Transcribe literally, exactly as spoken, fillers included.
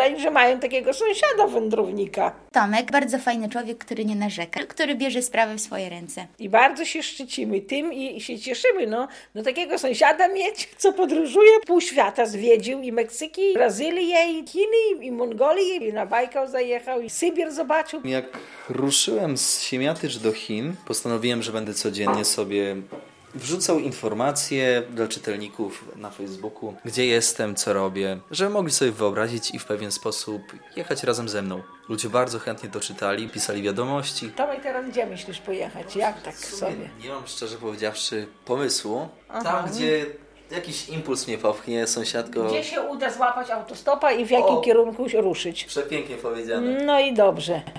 zadowoleni, że mają takiego sąsiada wędrownika. Tomek, bardzo fajny człowiek, który nie narzeka, który bierze sprawy w swoje ręce. I bardzo się szczycimy tym i, i się cieszymy, no, no takiego sąsiada mieć, co podróżuje, pół świata zwiedził, i Meksyki, i Brazylię, i Chiny, i Mongolię, i na Bajkał zajechał, i Sybir zobaczył. Jak ruszyłem z Siemiatycz do Chin, postanowiłem, że będę codziennie sobie wrzucał informacje dla czytelników na Facebooku, gdzie jestem, co robię, żeby mogli sobie wyobrazić i w pewien sposób jechać razem ze mną. Ludzie bardzo chętnie to czytali, pisali wiadomości. Tomek, teraz gdzie myślisz pojechać? Jak tak sobie? Nie mam, szczerze powiedziawszy, pomysłu. Aha. Tam, gdzie jakiś impuls mnie popchnie, sąsiadko... Gdzie się uda złapać autostopa i w jakim O. kierunku się ruszyć? Przepięknie powiedziane. No i dobrze.